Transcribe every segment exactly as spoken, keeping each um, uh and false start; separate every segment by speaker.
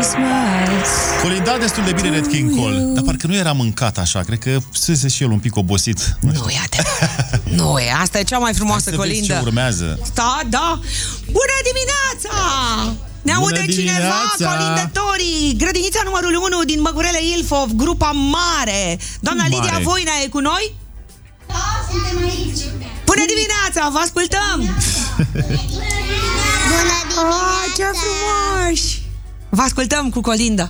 Speaker 1: Christmas.
Speaker 2: Colinda destul de bine Nat King Cole, dar parcă nu era mâncat așa. Cred că fusese și el un pic obosit.
Speaker 1: Nu e adevărat. Nu e, asta e cea mai frumoasă colindă.
Speaker 2: Ce urmează.
Speaker 1: Da, da. Bună dimineața! Ne aude cineva, colindătorii. Grădinița numărul unu din Măgurele Ilfov, grupa mare. Doamna mare. Lidia Voina e cu noi?
Speaker 3: Da, suntem aici.
Speaker 1: Bună dimineața, vă ascultăm.
Speaker 3: Bună dimineața.
Speaker 1: Oh, ce frumoși. Vă ascultăm cu colindă.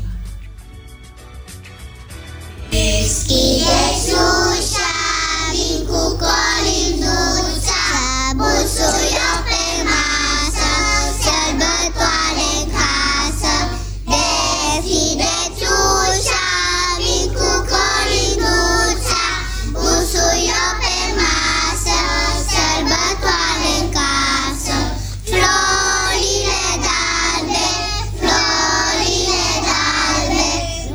Speaker 3: Deschideți ușa, vin cu colinduța, busuio pe masă, sărbătoare în casă. Deschideți ușa, vin cu colinduța, busuio pe masă, sărbătoare în casă. Florile d'albe, florile d'albe,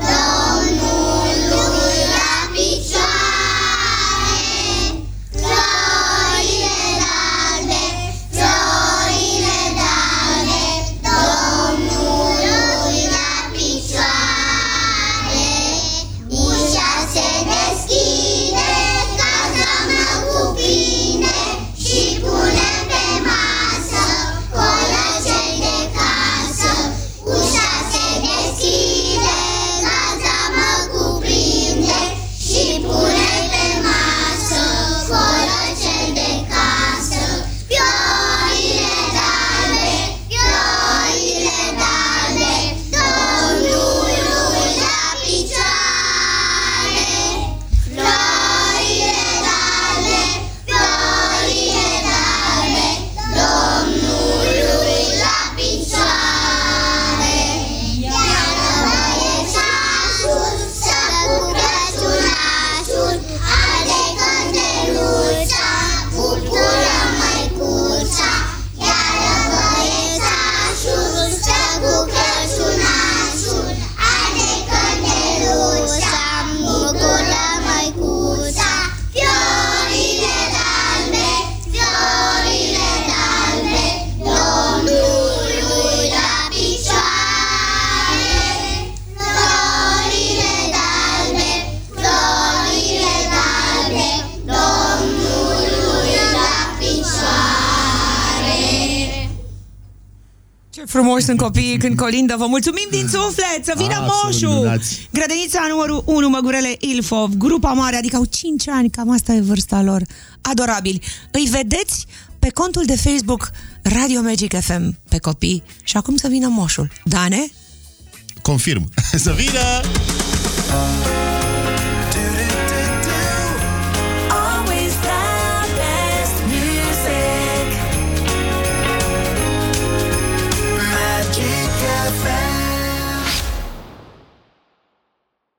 Speaker 3: Domnului la picioare. Florile d'albe, florile d'albe, Domnului la picioare. Ușa se deschide, casa mă cuprinde și pune pe masă colăcei de casă. Ușa se deschide, casa mă cuprinde și pune pe masă colăcei de casă. Piorile d'albe, piorile d'albe, Domnului la picioare. Florile d'albe, florile d'albe, Domnului la picioare. Iară băiețașul să cu Crăciunașul, arde candeluța, bucură măicuța. Iară băiețașul să cu Crăciunașul, arde candeluța, bucură măicuța. Fiorile d'albe, fiorile d'albe, Domnului la picioare. Florile d'albe, florile d'albe, Domnului la picioare.
Speaker 1: Ce frumos sunt copiii când colindă. Vă mulțumim din suflet. Să vină
Speaker 2: Absolut
Speaker 1: moșul.
Speaker 2: minunați.
Speaker 1: Grădinița numărul unu, Măgurele Ilfov, grupa mare, adică au cinci ani, cam asta e vârsta lor. Adorabili. Îi vedeți pe contul de Facebook Radio Magic F M pe copii. Și acum să vină moșul. Dane?
Speaker 2: Confirm. Să vină!